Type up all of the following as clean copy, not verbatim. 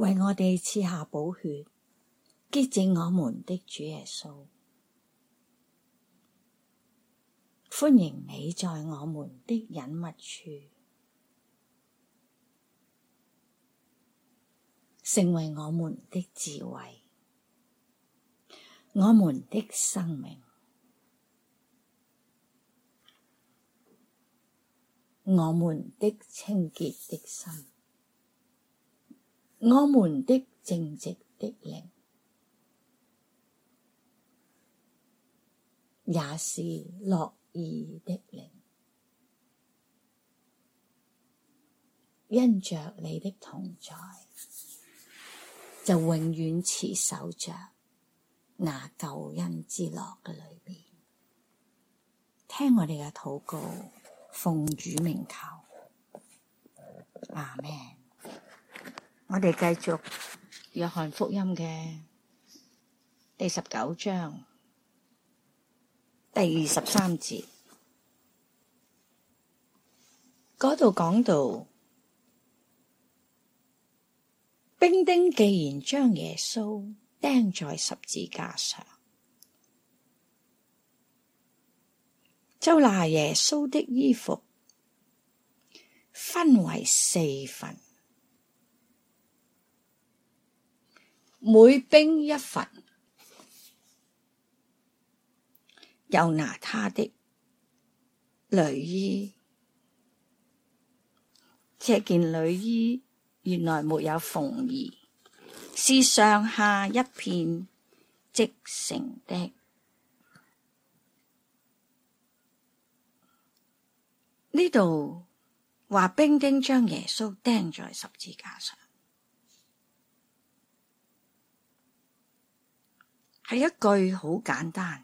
為我哋賜下寶血，潔淨我們的主耶穌。歡迎你在我們的隱密處，成為我們的智慧，我們的生命，我們的清潔的心，我們的正直的靈，也是樂意的靈，因着你的同在，就永遠持守着那救恩之樂嘅裏邊。聽我哋嘅禱告，奉主名求，阿們。我哋繼續約翰福音嘅第19章第23節，嗰度講到，兵丁既然將耶穌釘在十字架上，就拿耶穌的衣服分為4份，每兵一份，又拿他的裡衣，這件裡衣原來沒有縫兒，是上下一片織成的。呢度話兵丁將耶穌釘在十字架上，係一句好簡單，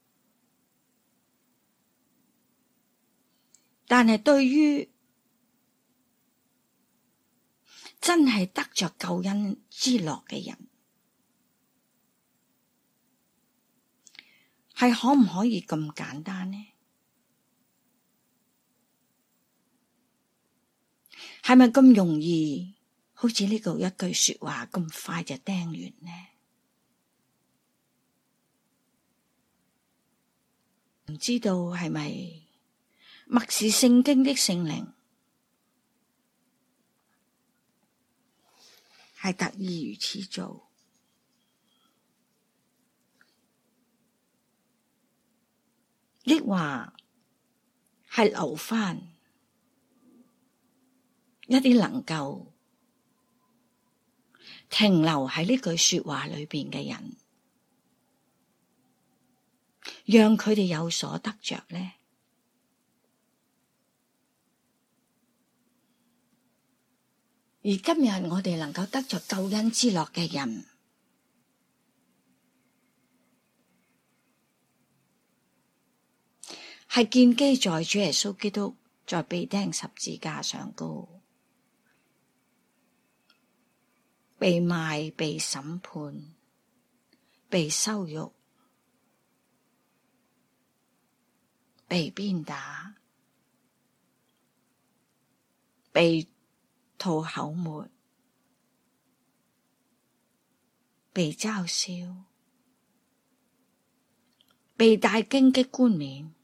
但係對於真係得着救恩之樂嘅人，係可唔可以咁簡單呢？係咪咁容易？好似呢個一句說話咁快就釘完呢？唔知道係咪默示聖經的聖靈係特意如此做，抑或係留返一啲能夠停留喺呢句說話裏邊嘅人，讓佢哋有所得着呢？而今日我哋能夠得着救恩之樂嘅人，係建基在主耶穌基督在被釘十字架上高，被賣、被審判、被羞辱、被鞭打、被吐口沫、被嘲笑、被戴荊棘冠冕，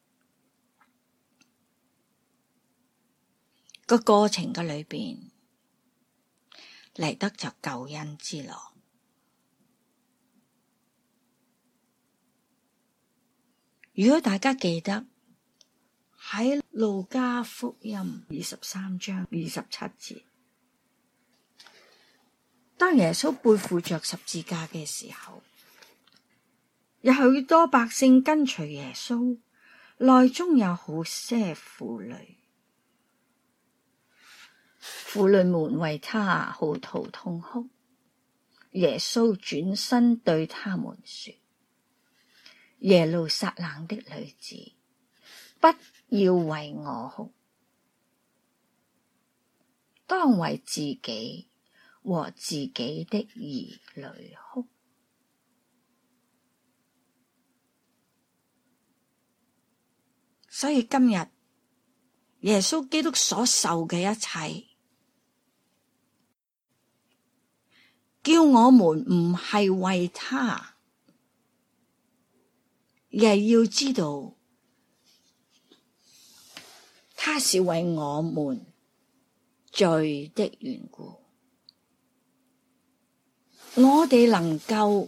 個過程嘅裏邊嚟得着救恩之樂。如果大家記得喺路加福音23章27節，當耶穌背負着十字架嘅時候，有許多百姓跟隨耶穌，內中有好些婦女，婦女們為他嚎啕痛哭。耶穌轉身對他們說：耶路撒冷的女子，不要為我哭，當為自己和自己的兒女哭。所以今日耶穌基督所受嘅一切， 叫我們唔係為他，而係要知道他是為我們罪的緣故。我哋能夠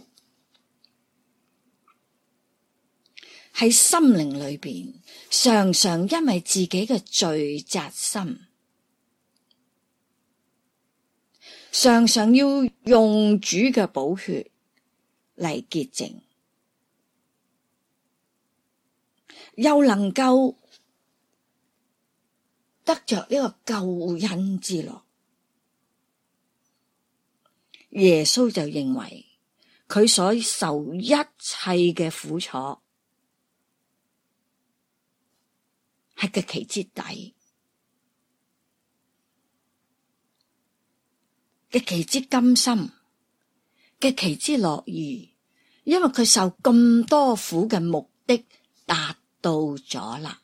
喺心靈裏邊常常因為自己嘅罪扎心，常常要用主嘅寶血嚟潔淨，又能夠得着呢個救恩之樂。耶穌就認為佢所受一切嘅苦楚係極其之抵，極其之甘心，極其之樂意，因為佢受咁多苦嘅目的達到咗啦。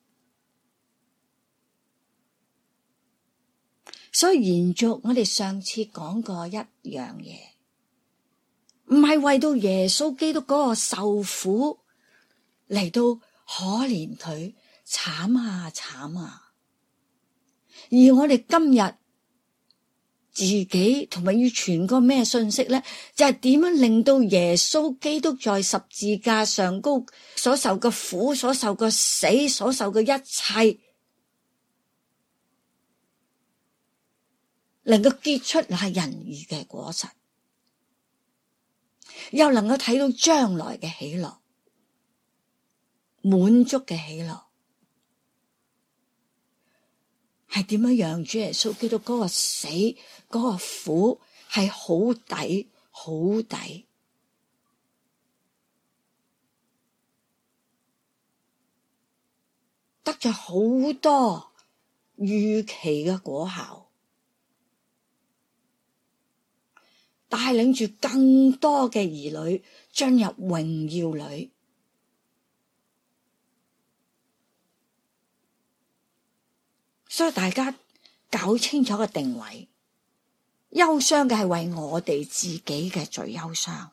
所以延續我哋上次講過一樣嘢，唔係為到耶穌基督嗰個受苦嚟到可憐佢，慘啊慘啊，而我哋今日自己同埋要傳個咩信息咧，就係點樣令到耶穌基督在十字架上高所受嘅苦，所受嘅死，所受嘅一切，能夠結出係仁義嘅果實，又能夠睇到將來嘅喜樂，滿足嘅喜樂，係點樣讓主耶穌基督嗰個死，嗰個苦係好抵，好抵，得咗好多預期嘅果效，帶領住更多嘅兒女進入榮耀裏。所以大家搞清楚個定位，憂傷嘅係為我哋自己嘅罪憂傷，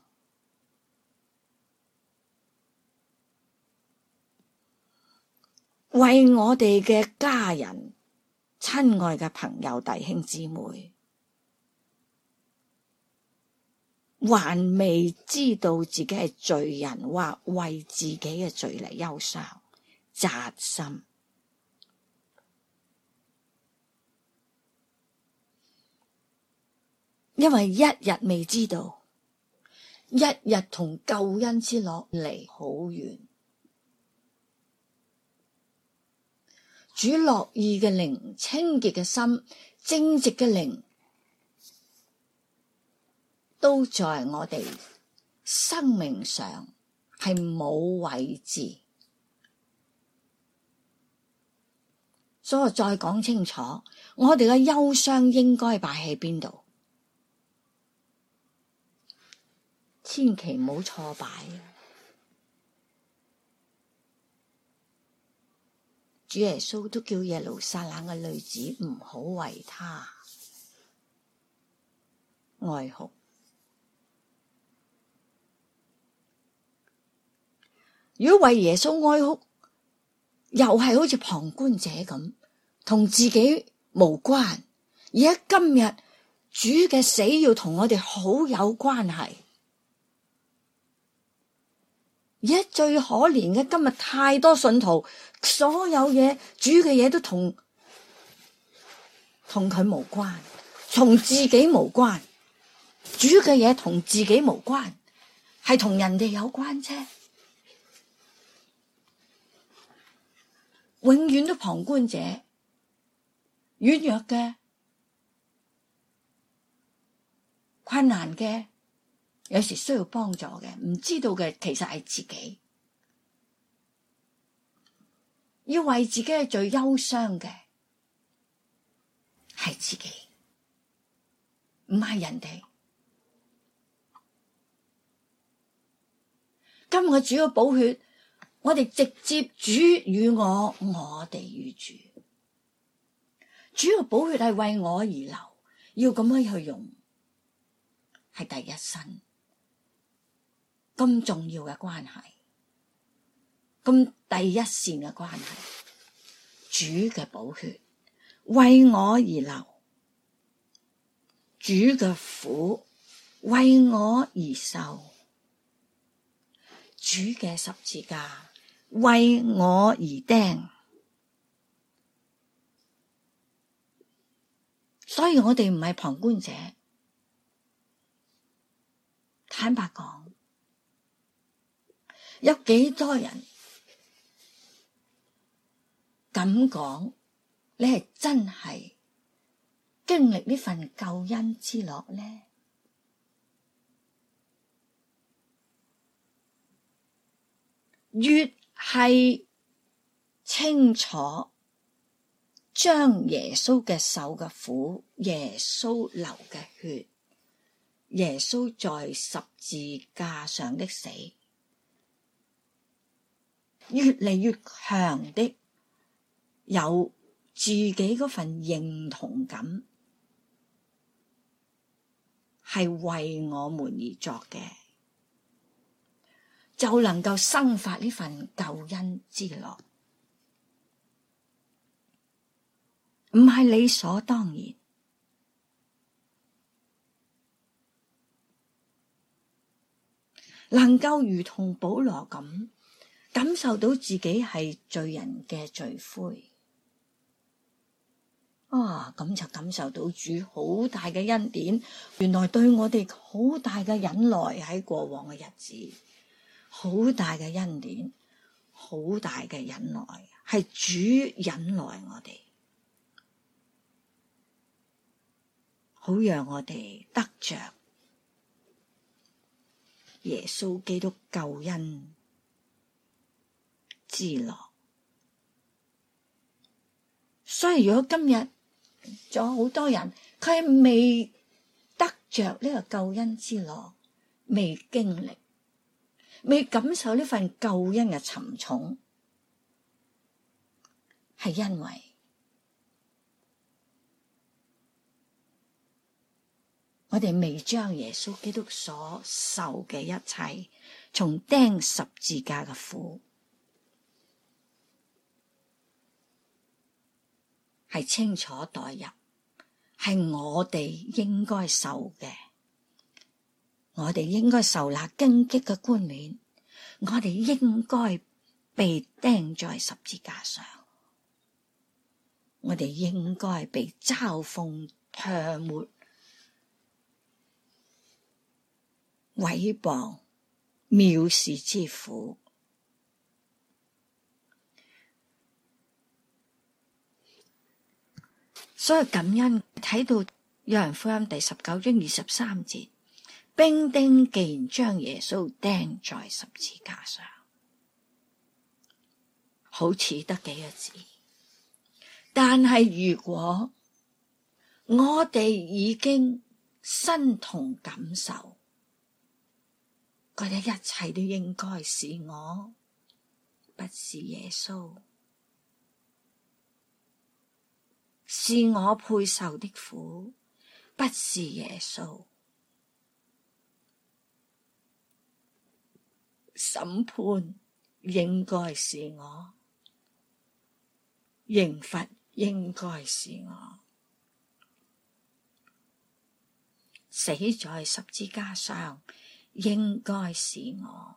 為我哋嘅家人、親愛嘅朋友、弟兄姊妹，還未知道自己係罪人，或為自己嘅罪嚟憂傷、扎心。因為一日未知道，一日同救恩之樂離好遠。主樂意嘅靈、清潔嘅心、正直嘅靈，都在我哋生命上係冇位置。所以我再講清楚，我哋嘅憂傷應該擺喺邊度？千祈唔好錯擺。主耶穌都叫耶路撒冷嘅女子唔好為他哀哭。如果為耶穌哀哭，又係好似旁觀者咁，同自己無關。而喺今日，主嘅死要同我哋好有關係。而家最可憐嘅，今日太多信徒，所有嘢主嘅嘢都同佢無關，同自己無關。主嘅嘢同自己無關，係同人哋有關啫。永遠都旁觀者，軟弱嘅、困難嘅，有時需要幫助嘅，唔知道嘅其實係自己，要為自己嘅罪憂傷嘅係自己，唔係人哋。今日主嘅寶血，我哋直接主與我，我哋與主。主嘅寶血係為我而流，要咁樣去用。 係第一身，咁重要嘅關係，咁第一線嘅關係。主嘅寶血為我而流，主嘅苦為我而受，主嘅十字架為我而釘。所以我哋唔係旁觀者。坦白講，有幾多人咁講，你係真係經歷呢份救恩之樂呢？越係清楚將耶穌嘅受嘅苦，耶穌流嘅血，耶穌在十字架上的死，越嚟越強的有自己嗰份認同感，係為我們而作嘅，就能夠生發呢份救恩之樂，唔係理所當然。能夠如同保羅咁感受到自己係罪人嘅罪魁，咁就感受到主好大嘅恩典，原來對我哋好大嘅忍耐，喺過往嘅日子，好大嘅恩典，好大嘅忍耐，係主忍耐我哋，好讓我哋得着耶穌基督救恩之樂。所以如果今日仲有好多人，佢係未得着呢個救恩之樂，未經歷，未感受呢份救恩嘅沉重，係因為我哋未將耶穌基督所受嘅一切，從釘十字架嘅苦，係清楚代入，係我哋應該受嘅，我哋應該受那荊棘嘅冠冕，我哋應該被釘在十字架上，我哋應該被嘲諷、唾沫、毀謗、藐視之苦。所以感恩睇到約翰福音第19章23節，兵丁既然將耶穌釘在十字架上，好似得幾個字，但係如果我哋已經身同感受，覺得一切都應該是我，不是耶穌，是我配受的苦，不是耶穌。審判應該是我，刑罰應該是我，死在十字架上應該是我，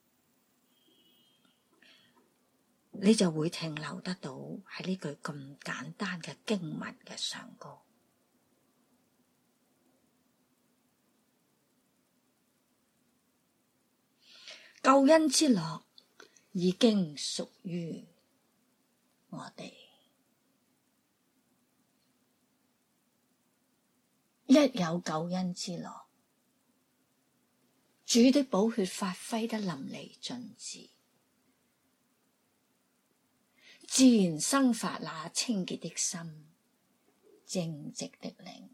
你就會停留得到喺呢句咁簡單嘅經文嘅上高。救恩之樂已經屬於我哋，一有救恩之樂，主的寶血發揮得淋漓盡致，自然生發那清潔的心，正直的靈，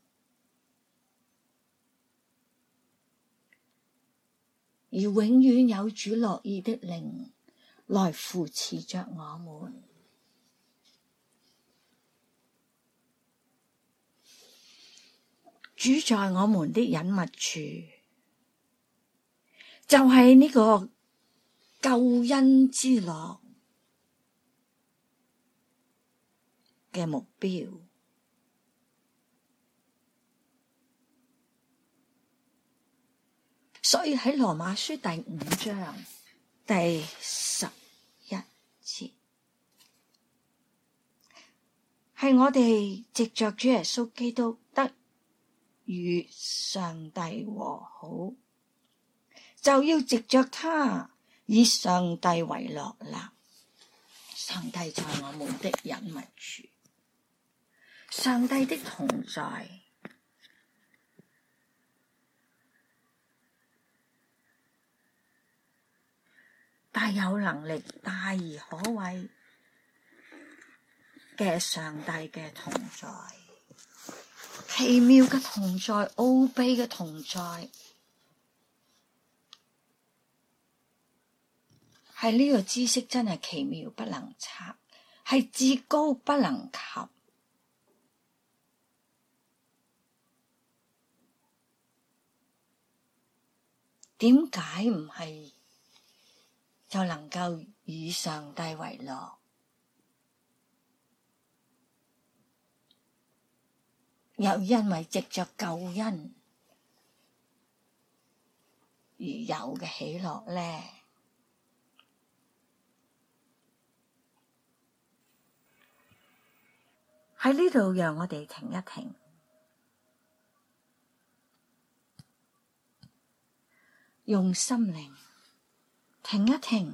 而永遠有主樂意的靈來扶持着我們。 主在我們的隱密處，就係呢個救恩之樂嘅目標。所以喺羅馬書第5章第11節，係我哋藉着主耶穌基督得與上帝和好，就要藉着他以上帝為樂立。上帝在我們的隱密處，上帝的同在大有能力、大而可畏嘅上帝嘅同在，奇妙嘅同在，奧秘嘅同在，係呢個知識真係奇妙不能測，係至高不能及。點解唔係就能夠以上帝為樂？又因為藉着救恩而有嘅喜樂呢？喺呢度讓我哋停一停，用心靈停一停，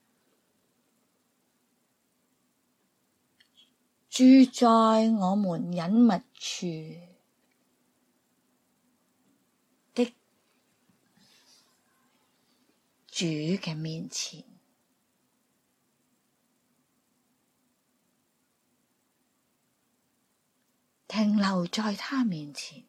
住在我們隱密處的主嘅面前，停留在他面前，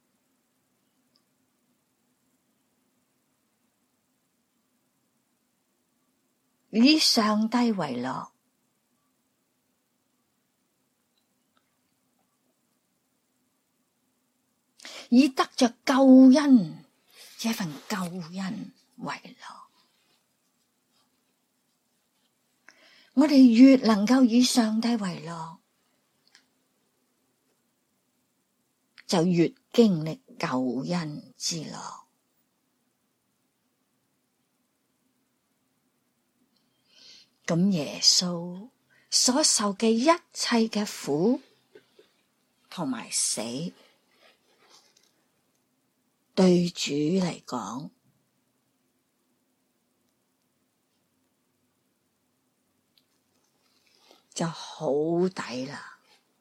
以上帝為樂，以得着救恩這份救恩為樂。我哋越能夠以上帝為樂，就越經歷救恩之樂。咁耶穌所受嘅一切嘅苦同埋死，對主嚟講就好抵啦，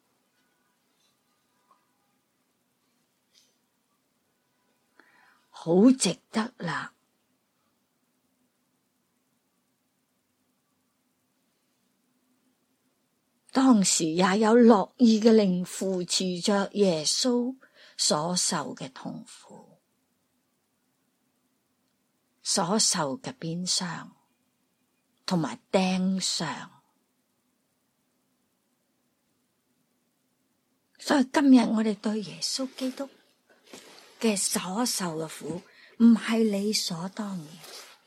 好值得啦。當時也有樂意嘅靈扶持着耶穌所受嘅痛苦，所受嘅鞭傷同埋釘傷。所以今日我哋對耶穌基督嘅所受嘅苦唔係理所當然，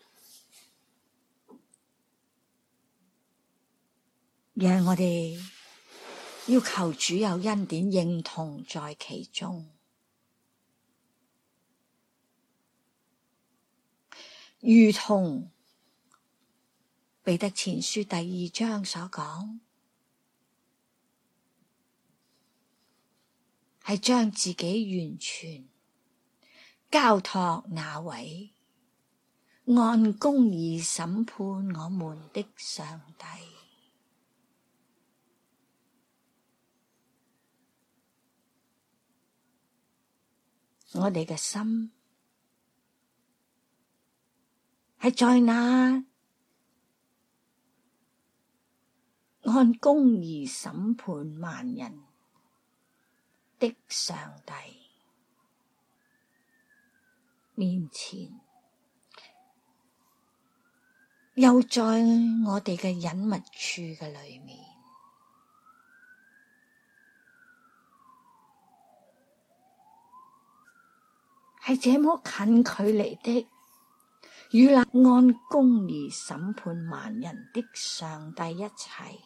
而係我哋要求主有恩典認同在其中，如同彼得前書第2章所講，係將自己完全交託那位按公義審判我們的上帝。我哋嘅心係在那按公義審判萬人的上帝面前，又在我哋嘅隱密處嘅裏面， 係這麼近距離的，與那按公義審判萬人的上帝一齊。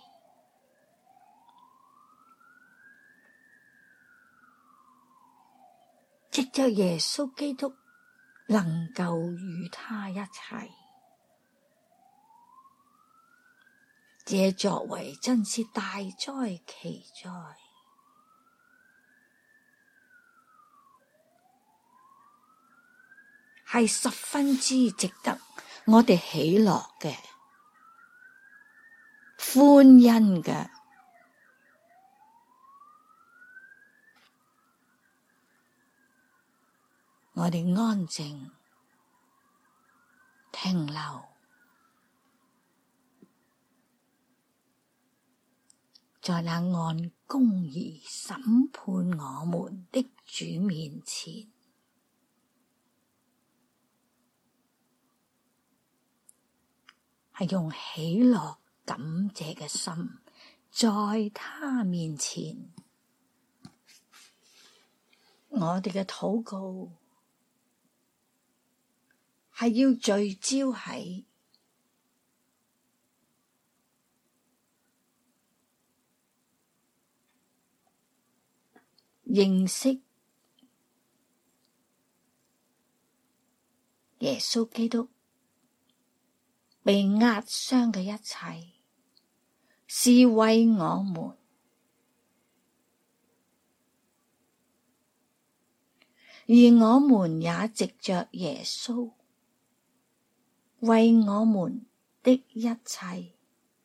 藉着耶穌基督能夠與他一齊，這作為真是大哉奇哉，係十分之值得我哋喜樂嘅、歡欣嘅。我哋安靜停留在那按公義審判我們的主面前，係用喜樂感謝嘅心，在他面前，我哋嘅禱告係要聚焦喺認識耶穌基督被壓傷嘅一切，是為我們，而我們也藉着耶穌為我們的一切，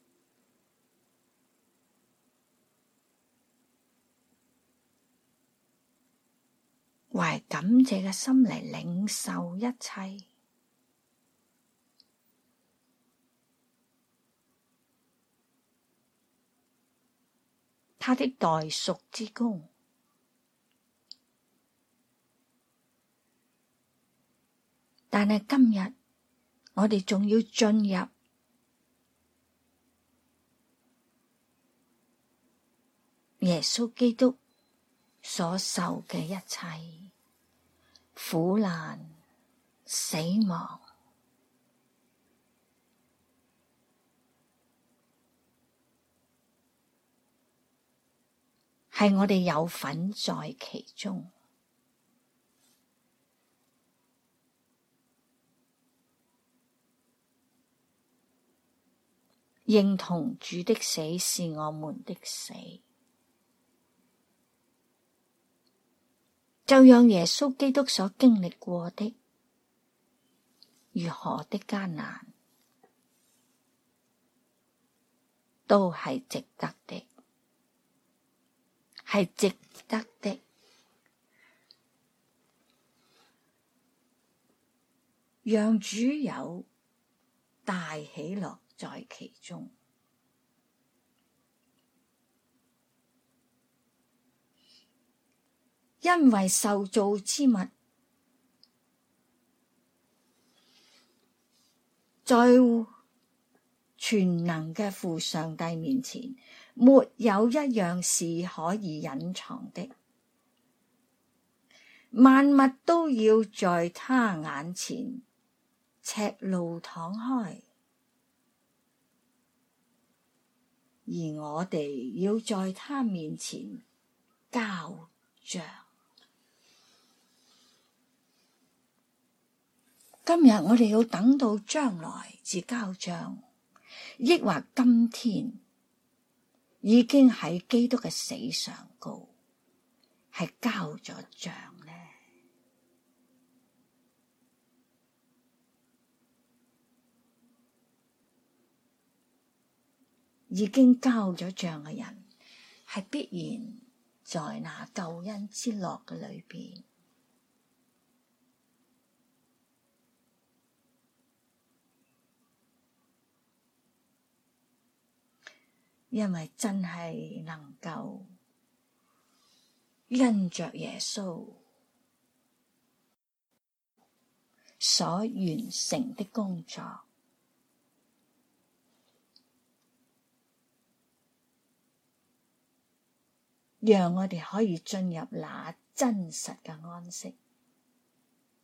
懷感謝嘅心嚟領受一切。他的代贖之功，但係今日我哋仲要進入耶穌基督所受嘅一切苦難、死亡，係我哋有份在其中。認同主的死是我們的死，就讓耶穌基督所經歷過的如何的艱難，都係值得的，係值得的。讓主有大喜樂在其中，因為受造之物在全能嘅父上帝面前，沒有一樣是可以隱藏的，萬物都要在他眼前赤露敞開，而我哋要在他面前交賬。今日我哋要等到將來至交賬，抑或今天已經喺基督嘅死上高，係交咗賬呢？已經交咗賬嘅人，係必然在那救恩之樂嘅裏邊，因為真係能夠因着耶穌所完成的工作，讓我哋可以進入那真實嘅安息，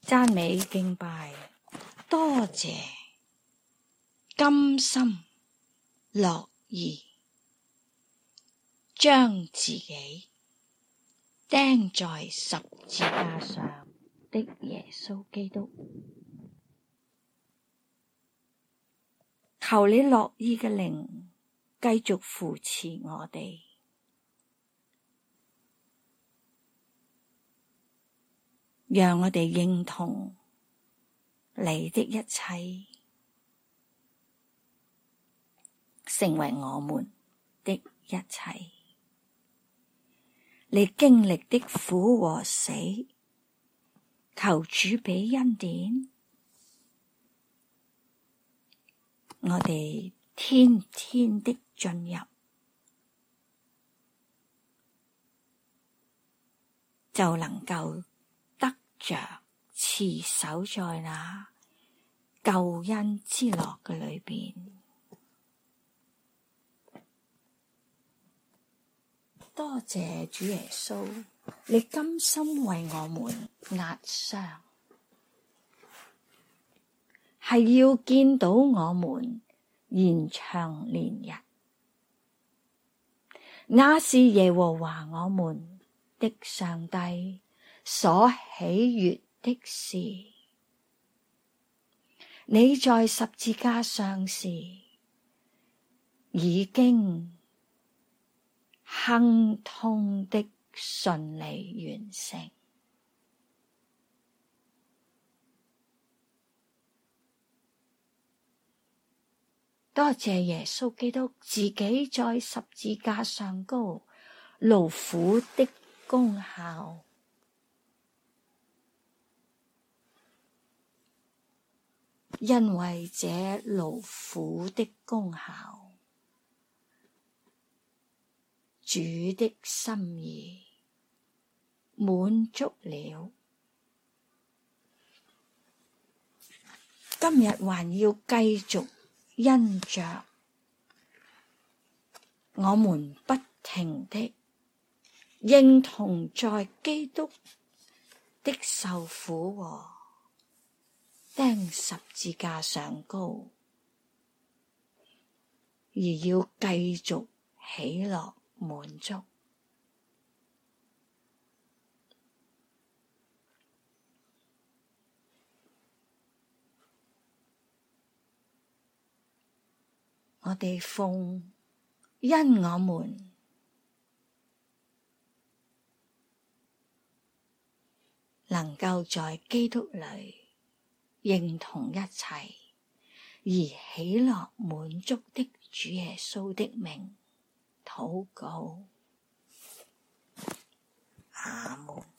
讚美敬拜，多謝，甘心樂意將自己釘在十字架上的耶穌基督，求你樂意嘅靈繼續扶持我哋，讓我哋認同你的一切，成為我們的一切。你經歷的苦和死，求主俾恩典，我哋天天的進入，就能夠得着持守在那救恩之樂嘅裏邊。多謝主耶穌，你甘心為我們壓傷，係要見到我們延長年日。那是耶和華我們的上帝所喜悅的事。你在十字架上時，已經亨通的順利完成。多謝耶穌基督自己在十字架上高勞苦的功效，因為這勞苦的功效，主的心意滿足了，今日還要繼續因着我們不停的認同在基督的受苦和釘十字架上高，而要繼續喜樂滿足。我哋奉因我們能夠在基督裏認同一切，而喜樂滿足的主耶穌的名禱告，阿門。